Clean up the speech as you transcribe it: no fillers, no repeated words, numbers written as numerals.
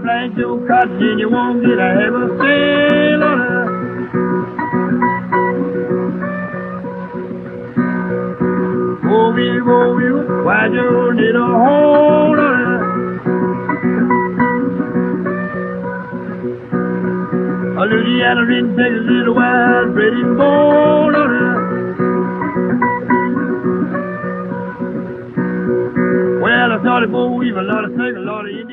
plant your cotton and you won't get a half a cent on it. Whoa, why you need a hold on it? A Louisiana didn't take a little while, pretty bone on it. Well, I thought it boy, a lot of things, a lot of